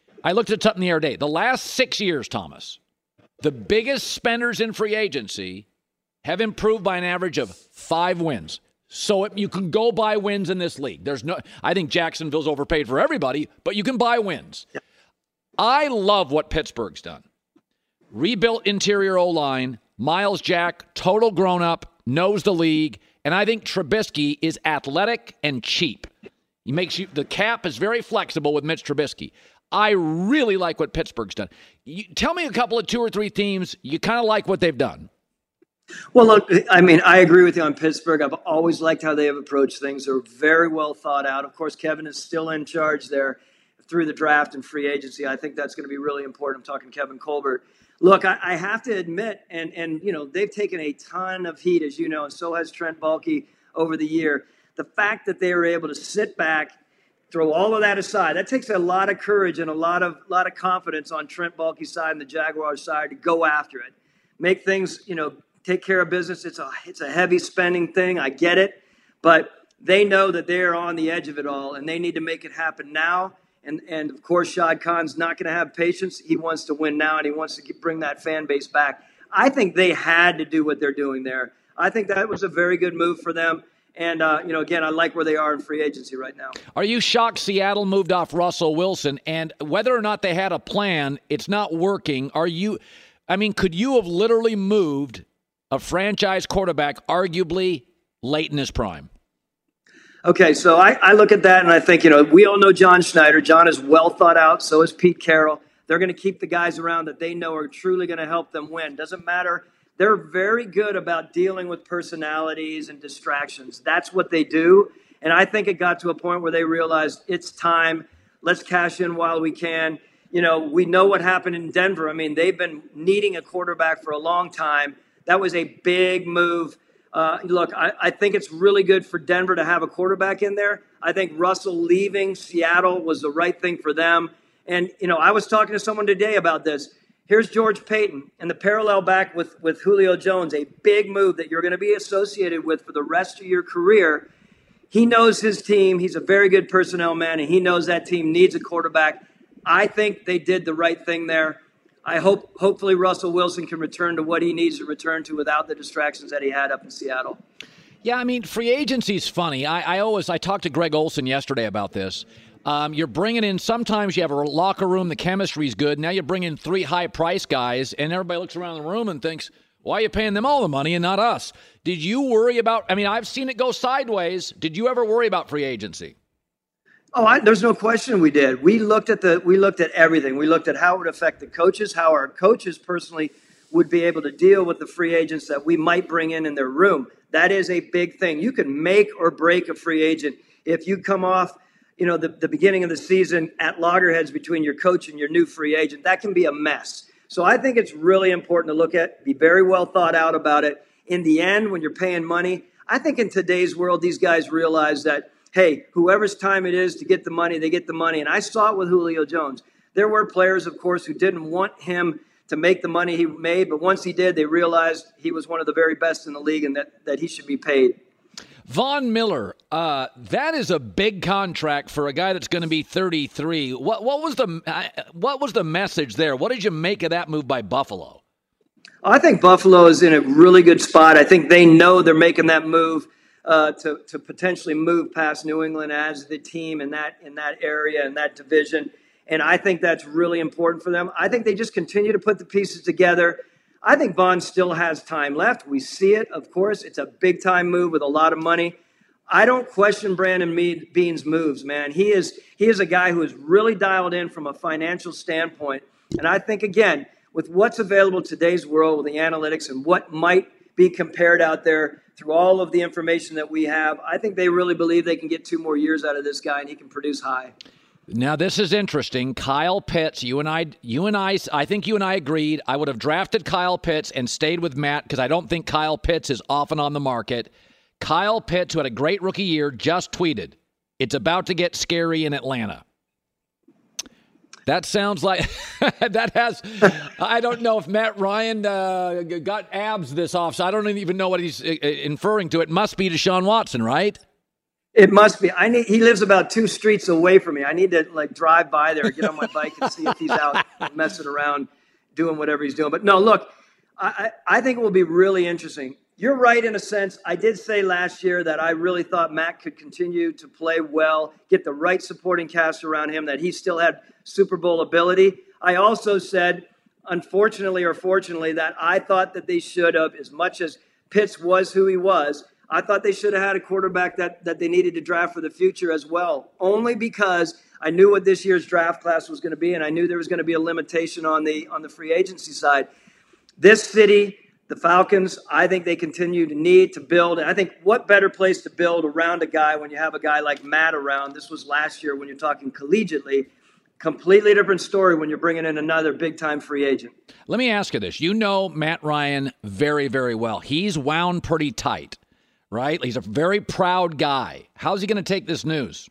the other day. The last 6 years, Thomas, the biggest spenders in free agency have improved by an average of 5 wins. So you can go buy wins in this league. I think Jacksonville's overpaid for everybody, but you can buy wins. Yep. I love what Pittsburgh's done. Rebuilt interior O-line, Myles Jack, total grown-up, knows the league, and I think Trubisky is athletic and cheap. The cap is very flexible with Mitch Trubisky. I really like what Pittsburgh's done. Tell me a couple of 2 or 3 teams you kind of like what they've done. Well, look, I agree with you on Pittsburgh. I've always liked how they have approached things. They're very well thought out. Of course, Kevin is still in charge there through the draft and free agency. I think that's going to be really important. I'm talking Kevin Colbert. Look, I have to admit, and they've taken a ton of heat, as you know, and so has Trent Baalke over the year. The fact that they were able to sit back, throw all of that aside, that takes a lot of courage and a lot of confidence on Trent Baalke's side and the Jaguars' side to go after it. Make things, take care of business. It's a heavy spending thing. I get it. But they know that they're on the edge of it all, and they need to make it happen now. And of course, Shad Khan's not going to have patience. He wants to win now, and he wants to bring that fan base back. I think they had to do what they're doing there. I think that was a very good move for them. And, again, I like where they are in free agency right now. Are you shocked Seattle moved off Russell Wilson? And whether or not they had a plan, it's not working. Could you have literally moved a franchise quarterback arguably late in his prime? Okay, so I look at that and I think, we all know John Schneider. John is well thought out. So is Pete Carroll. They're going to keep the guys around that they know are truly going to help them win. Doesn't matter. They're very good about dealing with personalities and distractions. That's what they do. And I think it got to a point where they realized it's time. Let's cash in while we can. We know what happened in Denver. They've been needing a quarterback for a long time. That was a big move. Look, I think it's really good for Denver to have a quarterback in there. I think Russell leaving Seattle was the right thing for them. And, I was talking to someone today about this. Here's George Payton and the parallel back with Julio Jones, a big move that you're going to be associated with for the rest of your career. He knows his team. He's a very good personnel man, and he knows that team needs a quarterback. I think they did the right thing there. Hopefully Russell Wilson can return to what he needs to return to without the distractions that he had up in Seattle. Yeah, free agency's funny. I talked to Greg Olson yesterday about this. You're bringing in, sometimes you have a locker room, the chemistry's good. Now you bring in 3 high-price guys, and everybody looks around the room and thinks, why are you paying them all the money and not us? Did you worry about, I've seen it go sideways. Did you ever worry about free agency? Oh, there's no question we did. We looked at everything. We looked at how it would affect the coaches, how our coaches personally would be able to deal with the free agents that we might bring in their room. That is a big thing. You can make or break a free agent. If you come off, the beginning of the season at loggerheads between your coach and your new free agent, that can be a mess. So I think it's really important to look at, be very well thought out about it. In the end, when you're paying money, I think in today's world, these guys realize that, hey, whoever's time it is to get the money, they get the money. And I saw it with Julio Jones. There were players, of course, who didn't want him to make the money he made, but once he did, they realized he was one of the very best in the league and that he should be paid. Von Miller, that is a big contract for a guy that's going to be 33. What was the message there? What did you make of that move by Buffalo? I think Buffalo is in a really good spot. I think they know they're making that move to potentially move past New England as the team in that area, in that division. And I think that's really important for them. I think they just continue to put the pieces together. I think Von still has time left. We see it, of course. It's a big-time move with a lot of money. I don't question Brandon Beane's moves, man. He is a guy who is really dialed in from a financial standpoint. And I think, again, with what's available in today's world with the analytics and what might be compared out there through all of the information that we have, I think they really believe they can get 2 more years out of this guy and he can produce high. Now, this is interesting. Kyle Pitts, I think you and I agreed I would have drafted Kyle Pitts and stayed with Matt because I don't think Kyle Pitts is often on the market. Kyle Pitts, who had a great rookie year, just tweeted, "It's about to get scary in Atlanta." That sounds like that has, I don't know if Matt Ryan got abs this off, so I don't even know what he's inferring to. It must be Deshaun Watson, right? It must be. He lives about 2 streets away from me. I need to drive by there, get on my bike and see if he's out messing around, doing whatever he's doing. But no, look, I think it will be really interesting. You're right in a sense. I did say last year that I really thought Matt could continue to play well, get the right supporting cast around him, that he still had Super Bowl ability. I also said, unfortunately or fortunately, that I thought that they should have, as much as Pitts was who he was, I thought they should have had a quarterback that they needed to draft for the future as well, only because I knew what this year's draft class was going to be, and I knew there was going to be a limitation on the free agency side. This city, the Falcons, I think they continue to need to build, and I think what better place to build around a guy when you have a guy like Matt around. This was last year when you're talking collegiately. Completely different story when you're bringing in another big-time free agent. Let me ask you this. You know Matt Ryan very, very well. He's wound pretty tight. Right? He's a very proud guy. How's he going to take this news?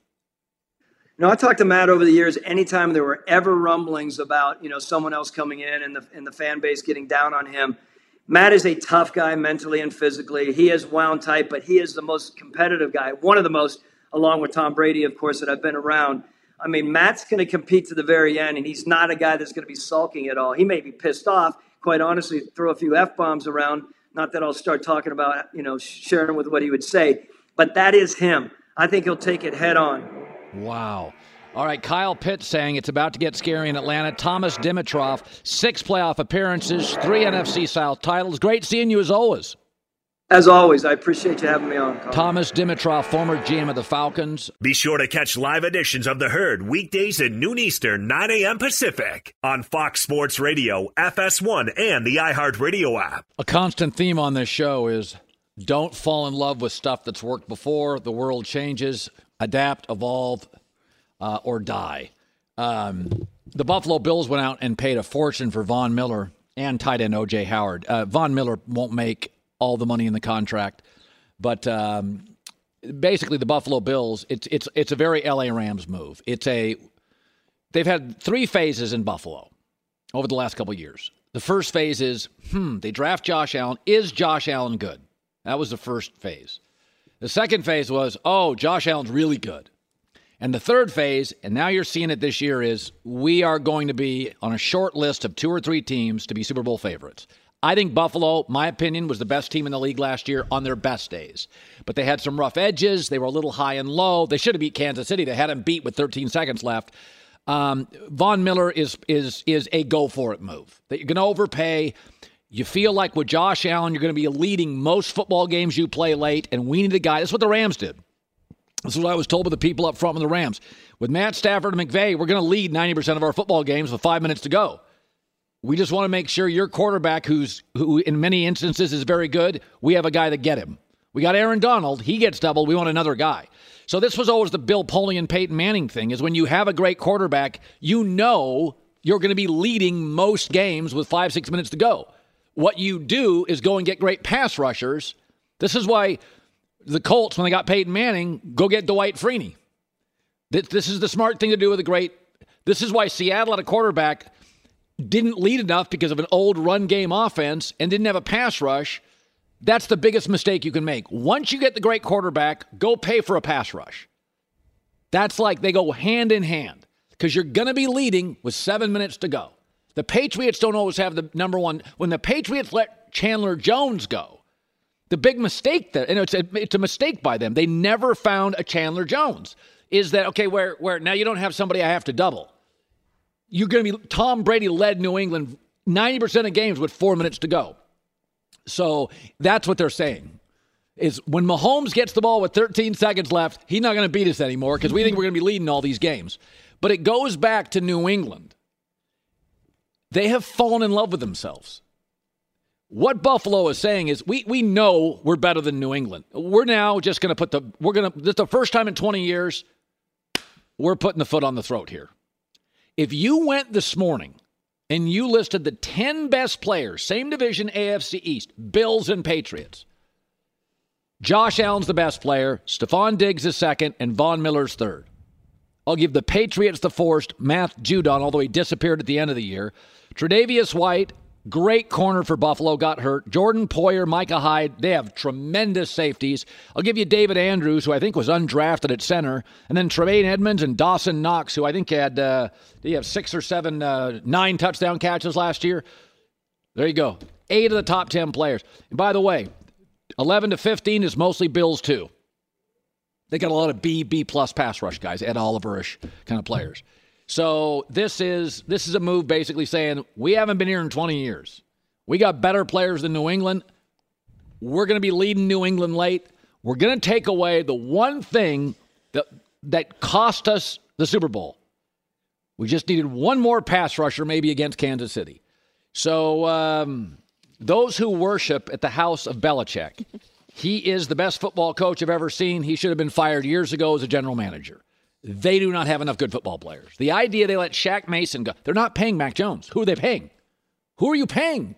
I talked to Matt over the years. Anytime there were ever rumblings about, someone else coming in and the fan base getting down on him, Matt is a tough guy mentally and physically. He is wound tight, but he is the most competitive guy, one of the most, along with Tom Brady, of course, that I've been around. I mean, Matt's going to compete to the very end, and he's not a guy that's going to be sulking at all. He may be pissed off, quite honestly, throw a few F-bombs around. Not that I'll start talking about, sharing with what he would say, but that is him. I think he'll take it head on. Wow. All right, Kyle Pitts saying it's about to get scary in Atlanta. Thomas Dimitroff, 6 playoff appearances, 3 NFC South titles. Great seeing you as always. As always, I appreciate you having me on, Carl. Thomas Dimitroff, former GM of the Falcons. Be sure to catch live editions of The Herd weekdays at noon Eastern, 9 a.m. Pacific on Fox Sports Radio, FS1, and the iHeartRadio app. A constant theme on this show is don't fall in love with stuff that's worked before. The world changes. Adapt, evolve, or die. The Buffalo Bills went out and paid a fortune for Von Miller and tight end O.J. Howard. Von Miller won't make all the money in the contract, but basically the Buffalo Bills, it's a very LA Rams move. They've had 3 phases in Buffalo over the last couple of years. The first phase is, they draft Josh Allen. Is Josh Allen good? That was the first phase. The second phase was, Josh Allen's really good. And the third phase, and now you're seeing it this year, is we are going to be on a short list of 2 or 3 teams to be Super Bowl favorites. I think Buffalo, my opinion, was the best team in the league last year on their best days. But they had some rough edges. They were a little high and low. They should have beat Kansas City. They had them beat with 13 seconds left. Von Miller is a go-for-it move. That you're going to overpay. You feel like with Josh Allen, you're going to be leading most football games you play late, and we need a guy. That's what the Rams did. This is what I was told by the people up front with the Rams. With Matt Stafford and McVay, we're going to lead 90% of our football games with 5 minutes to go. We just want to make sure your quarterback, who in many instances is very good, we have a guy to get him. We got Aaron Donald. He gets doubled. We want another guy. So this was always the Bill Polian, Peyton Manning thing, is when you have a great quarterback, you know you're going to be leading most games with 5-6 minutes to go. What you do is go and get great pass rushers. This is why the Colts, when they got Peyton Manning, go get Dwight Freeney. This is the smart thing to do with a great. This is why Seattle had a quarterback, didn't lead enough because of an old run game offense and didn't have a pass rush. That's the biggest mistake you can make. Once you get the great quarterback, go pay for a pass rush. That's like they go hand in hand because you're going to be leading with 7 minutes to go. The Patriots don't always have the number one. When the Patriots let Chandler Jones go, the big mistake there, and it's a mistake by them, they never found a Chandler Jones, is that, okay, where now you don't have somebody I have to double. You're going to be, Tom Brady led New England 90% of games with 4 minutes to go. So that's what they're saying, is when Mahomes gets the ball with 13 seconds left, he's not going to beat us anymore because we think we're going to be leading all these games. But it goes back to New England. They have fallen in love with themselves. What Buffalo is saying is we know we're better than New England. We're now just going to this is the first time in 20 years we're putting the foot on the throat here. If you went this morning and you listed the 10 best players, same division, AFC East, Bills and Patriots, Josh Allen's the best player, Stephon Diggs is second, and Von Miller's third. I'll give the Patriots the first, Matt Judon, although he disappeared at the end of the year. Tre'Davious White, great corner for Buffalo, got hurt. Jordan Poyer, Micah Hyde, they have tremendous safeties. I'll give you David Andrews, who I think was undrafted at center. And then Tremaine Edmonds and Dawson Knox, who I think had, did he have 6 or 7, 9 touchdown catches last year? There you go. 8 of the top 10 players. And by the way, 11 to 15 is mostly Bills too. They got a lot of B-plus pass rush guys, Ed Oliver-ish kind of players. So this is a move basically saying we haven't been here in 20 years. We got better players than New England. We're going to be leading New England late. We're going to take away the one thing that cost us the Super Bowl. We just needed one more pass rusher maybe against Kansas City. So those who worship at the house of Belichick, he is the best football coach I've ever seen. He should have been fired years ago as a general manager. They do not have enough good football players. The idea they let Shaq Mason go, they're not paying Mac Jones. Who are they paying? Who are you paying?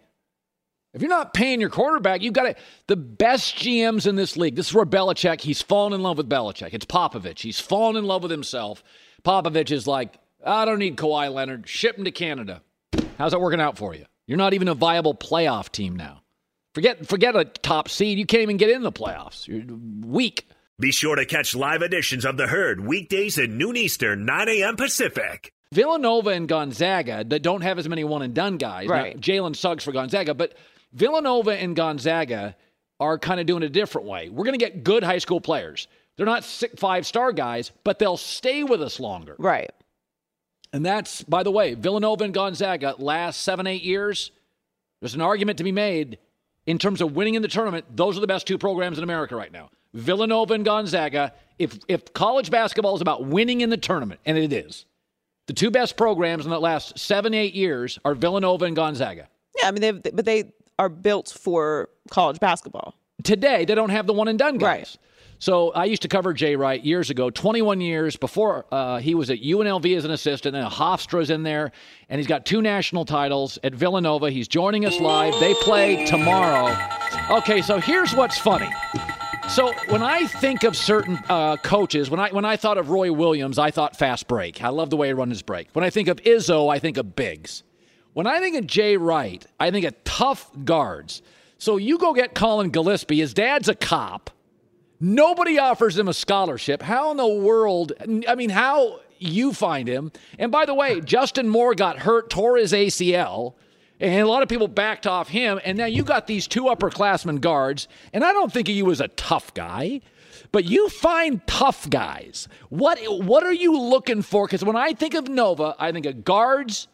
If you're not paying your quarterback, you've got to. The best GMs in this league, this is where Belichick, he's fallen in love with Belichick. It's Popovich. He's fallen in love with himself. Popovich is like, I don't need Kawhi Leonard. Ship him to Canada. How's that working out for you? You're not even a viable playoff team now. Forget a top seed. You can't even get in the playoffs. You're weak. Be sure to catch live editions of The Herd weekdays at noon Eastern, 9 a.m. Pacific. Villanova and Gonzaga that don't have as many one-and-done guys. Right. Now, Jalen Suggs for Gonzaga, but Villanova and Gonzaga are kind of doing it a different way. We're going to get good high school players. They're not 5-star guys, but they'll stay with us longer. Right. And that's, by the way, Villanova and Gonzaga last 7-8 years, there's an argument to be made in terms of winning in the tournament. Those are the best two programs in America right now. Villanova and Gonzaga, if college basketball is about winning in the tournament, and it is, the two best programs in the last 7-8 years are Villanova and Gonzaga. Yeah, I mean, they are built for college basketball. Today, they don't have the one-and-done guys. Right. So I used to cover Jay Wright years ago, 21 years before he was at UNLV as an assistant, and Hofstra's in there, and he's got 2 national titles at Villanova. He's joining us live. They play tomorrow. Okay, so here's what's funny. So when I think of certain coaches, when I thought of Roy Williams, I thought fast break. I love the way he runs his break. When I think of Izzo, I think of Biggs. When I think of Jay Wright, I think of tough guards. So you go get Colin Gillespie. His dad's a cop. Nobody offers him a scholarship. How in the world, I mean, how you find him? And by the way, Justin Moore got hurt, tore his ACL. And a lot of people backed off him, and now you got these 2 upperclassmen guards, and I don't think of you as a tough guy, but you find tough guys. What are you looking for? Because when I think of Nova, I think of guards,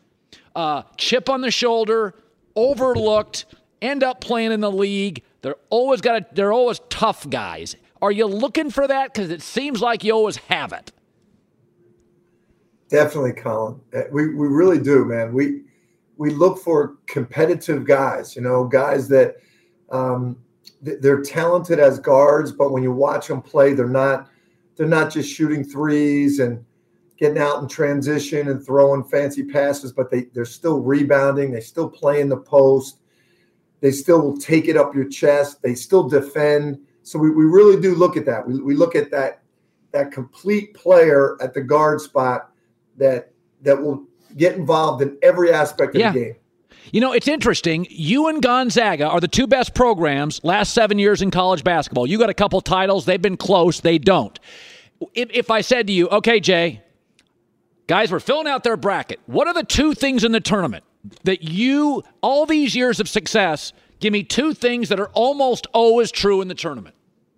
chip on the shoulder, overlooked, end up playing in the league. They're always tough guys. Are you looking for that? Because it seems like you always have it. Definitely, Colin. We really do, man. we look for competitive guys, guys that they're talented as guards, but when you watch them play, they're not just shooting threes and getting out in transition and throwing fancy passes, but they're still rebounding. They still play in the post. They still will take it up your chest. They still defend. So we really do look at that. We look at that complete player at the guard spot that will get involved in every aspect of the game. It's interesting. You and Gonzaga are the two best programs last 7 years in college basketball. You got a couple titles. They've been close. They don't. If I said to you, okay, Jay, guys, we're filling out their bracket. What are the two things in the tournament that you, all these years of success, give me two things that are almost always true in the tournament?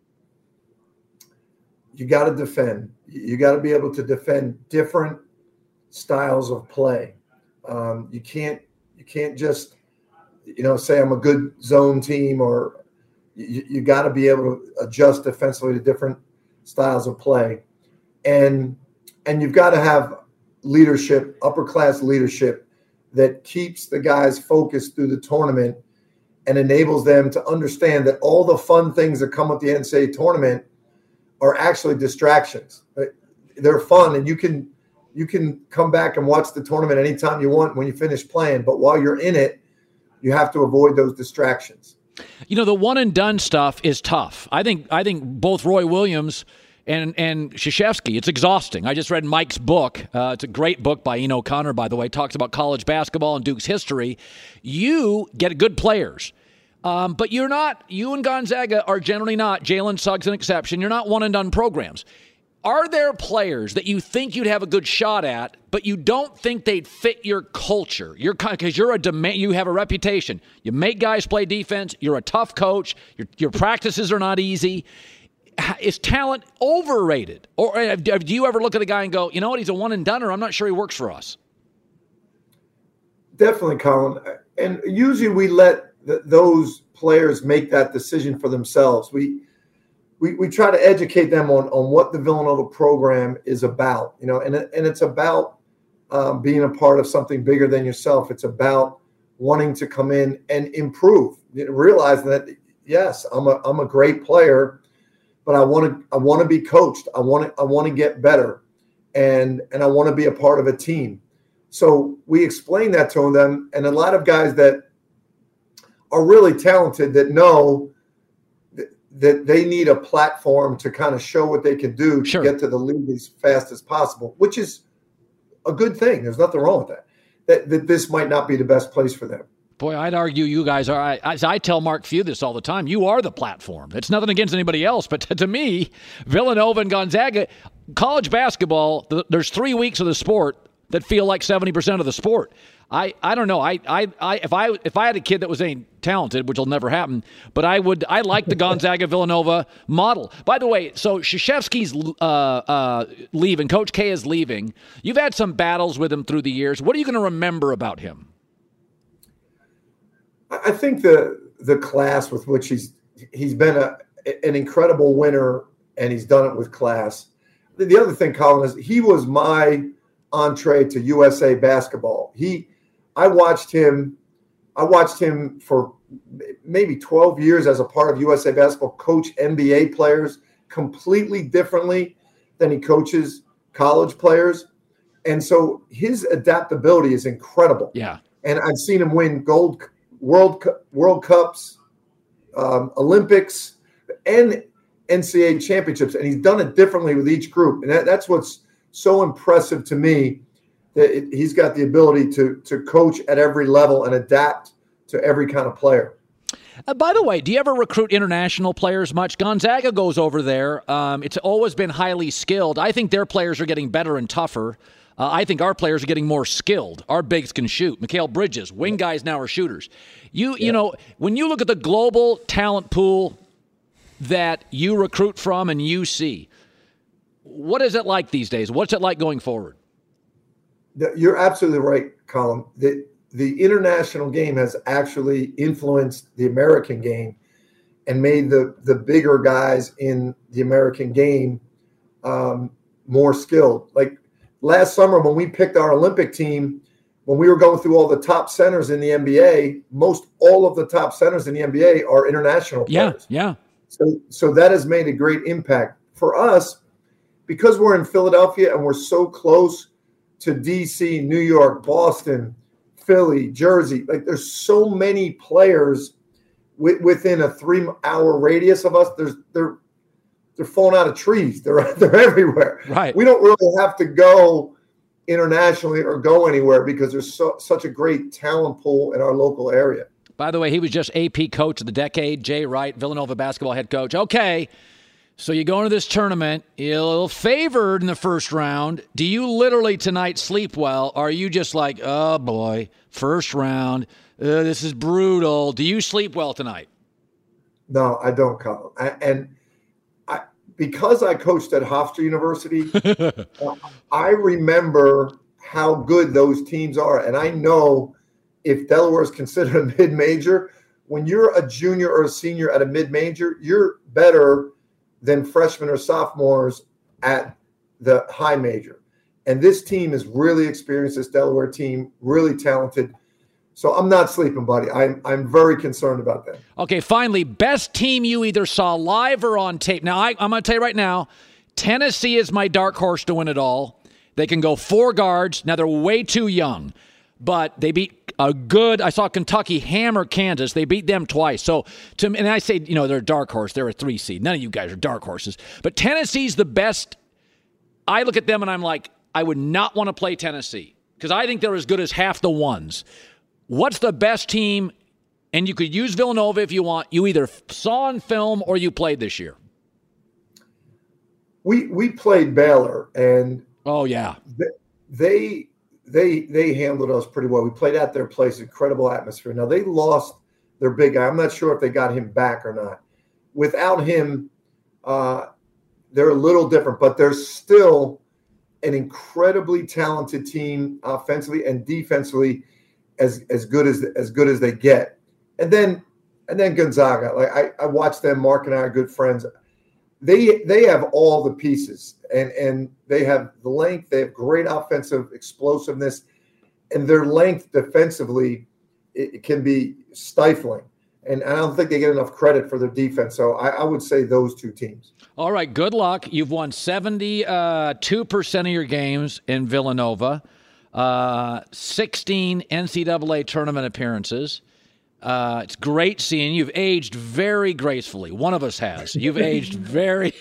You got to defend. You got to be able to defend different styles of play. You can't just, say I'm a good zone team, or you got to be able to adjust defensively to different styles of play. And you've got to have leadership, upper class leadership that keeps the guys focused through the tournament and enables them to understand that all the fun things that come with the NCAA tournament are actually distractions. They're fun, and you can come back and watch the tournament anytime you want when you finish playing. But while you're in it, you have to avoid those distractions. The one and done stuff is tough. I think both Roy Williams and Krzyzewski, it's exhausting. I just read Mike's book. It's a great book by Ian O'Connor, by the way. It talks about college basketball and Duke's history. You get good players. But you're not, you and Gonzaga are generally not, Jalen Suggs an exception, you're not one-and-done programs. Are there players that you think you'd have a good shot at, but you don't think they'd fit your culture? Because you have a reputation. You make guys play defense. You're a tough coach. Your practices are not easy. Is talent overrated? Or do you ever look at a guy and go, you know what, he's a one-and-doneer, I'm not sure he works for us? Definitely, Colin. And usually we let those players make that decision for themselves. We try to educate them on what the Villanova program is about, and it's about being a part of something bigger than yourself. It's about wanting to come in and improve, realizing that, yes, I'm a great player, but I want to be coached. I want to get better, and I want to be a part of a team. So we explain that to them, and a lot of guys that are really talented that know that they need a platform to kind of show what they can do to get to the league as fast as possible, which is a good thing. There's nothing wrong with that. That this might not be the best place for them. Boy, I'd argue you guys are, as I tell Mark Few this all the time, you are the platform. It's nothing against anybody else, but to me, Villanova and Gonzaga, college basketball, there's 3 weeks of the sport that feel like 70% of the sport. I don't know. If I had a kid that was ain't talented, which will never happen, but I like the Gonzaga Villanova model. By the way, so Krzyzewski's leaving. Coach K is leaving. You've had some battles with him through the years. What are you going to remember about him? I think the class with which he's been an incredible winner, and he's done it with class. The other thing, Colin, is he was my entree to USA basketball. I watched him for maybe 12 years as a part of USA basketball, coach NBA players completely differently than he coaches college players. And so his adaptability is incredible. Yeah. And I've seen him win gold World Cups, Olympics, and NCAA championships. And he's done it differently with each group. And that's what's so impressive to me, that he's got the ability to coach at every level and adapt to every kind of player. By the way, do you ever recruit international players much? Gonzaga goes over there. It's always been highly skilled. I think their players are getting better and tougher. I think our players are getting more skilled. Our bigs can shoot. Mikal Bridges, wing guys now are shooters. You know, when you look at the global talent pool that you recruit from and you see, what is it like these days? What's it like going forward? You're absolutely right, Colin. The international game has actually influenced the American game and made the bigger guys in the American game more skilled. Like last summer when we picked our Olympic team, when we were going through all the top centers in the NBA, most all of the top centers in the NBA are international players. Yeah. So that has made a great impact for us because we're in Philadelphia and we're so close to DC, New York, Boston, Philly, Jersey. Like there's so many players within a 3-hour radius of us. They're falling out of trees. They're everywhere. Right. We don't really have to go internationally or go anywhere because there's such a great talent pool in our local area. By the way, he was just AP Coach of the Decade, Jay Wright, Villanova basketball head coach. Okay, so you go into this tournament, you're a little favored in the first round. Do you literally tonight sleep well? Or are you just like, oh, boy, first round, this is brutal. Do you sleep well tonight? No, I don't, Colin. Because I coached at Hofstra University, I remember how good those teams are. And I know if Delaware is considered a mid-major, when you're a junior or a senior at a mid-major, you're better than freshmen or sophomores at the high major. And this team is really experienced, this Delaware team, really talented. So I'm not sleeping, buddy. I'm very concerned about that. Okay, finally, best team you either saw live or on tape. Now, I'm going to tell you right now, Tennessee is my dark horse to win it all. They can go 4 guards. Now, they're way too young, but they beat I saw Kentucky hammer Kansas. They beat them twice. So, and I say, they're a dark horse. They're a 3 seed. None of you guys are dark horses. But Tennessee's the best. I look at them and I'm like, I would not want to play Tennessee because I think they're as good as half the ones. What's the best team? And you could use Villanova if you want. You either saw on film or you played this year. We played Baylor, and oh yeah, they handled us pretty well. We played at their place, incredible atmosphere. Now they lost their big guy. I'm not sure if they got him back or not. Without him, they're a little different, but they're still an incredibly talented team offensively and defensively. As good as they get, and then Gonzaga. Like I watched them. Mark and I are good friends. They have all the pieces, and they have the length. They have great offensive explosiveness, and their length defensively it can be stifling. And I don't think they get enough credit for their defense. So I would say those 2 teams. All right, good luck. You've won 72% of your games in Villanova. 16 NCAA tournament appearances. It's great seeing you. You've aged very gracefully. One of us has. You've aged very.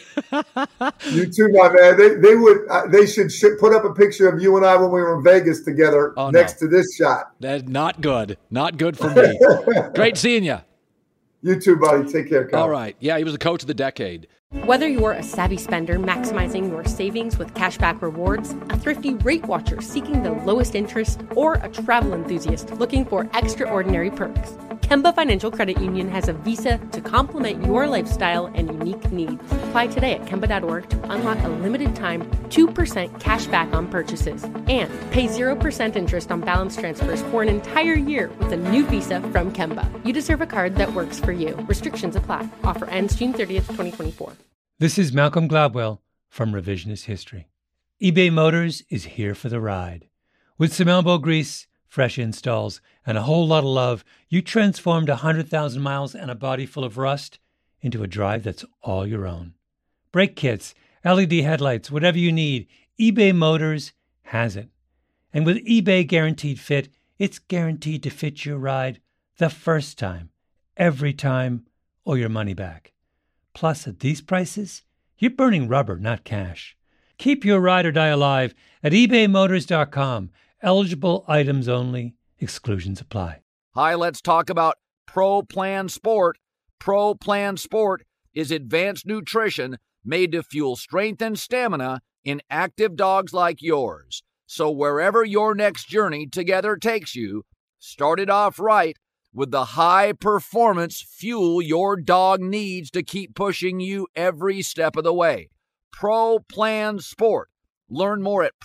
You too, my man. They should put up a picture of you and I when we were in Vegas together next to this shot. That's not good. Not good for me. Great seeing you. You too, buddy. Take care, Kyle. All right. Yeah, he was the coach of the decade. Whether you're a savvy spender maximizing your savings with cashback rewards, a thrifty rate watcher seeking the lowest interest, or a travel enthusiast looking for extraordinary perks, Kemba Financial Credit Union has a visa to complement your lifestyle and unique needs. Apply today at Kemba.org to unlock a limited time 2% cash back on purchases and pay 0% interest on balance transfers for an entire year with a new visa from Kemba. You deserve a card that works for you. Restrictions apply. Offer ends June 30th, 2024. This is Malcolm Gladwell from Revisionist History. eBay Motors is here for the ride. With some elbow grease, fresh installs, and a whole lot of love, you transformed 100,000 miles and a body full of rust into a drive that's all your own. Brake kits, LED headlights, whatever you need, eBay Motors has it. And with eBay Guaranteed Fit, it's guaranteed to fit your ride the first time, every time, or your money back. Plus, at these prices, you're burning rubber, not cash. Keep your ride or die alive at ebaymotors.com. Eligible items only. Exclusions apply. Hi, let's talk about Pro Plan Sport. Pro Plan Sport is advanced nutrition made to fuel strength and stamina in active dogs like yours. So wherever your next journey together takes you, start it off right with the high-performance fuel your dog needs to keep pushing you every step of the way. Pro Plan Sport. Learn more at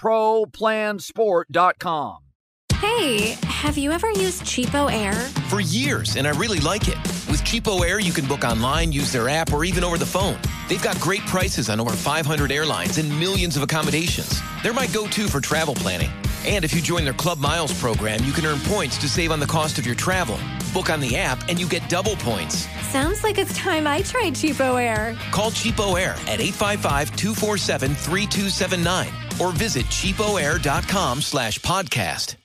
ProPlansport.com. Hey, have you ever used Cheapo Air? For years, and I really like it. With Cheapo Air, you can book online, use their app, or even over the phone. They've got great prices on over 500 airlines and millions of accommodations. They're my go-to for travel planning. And if you join their Club Miles program, you can earn points to save on the cost of your travel. Book on the app and you get double points. Sounds like it's time I tried Cheapo Air. Call Cheapo Air at 855-247-3279 or visit cheapoair.com/podcast.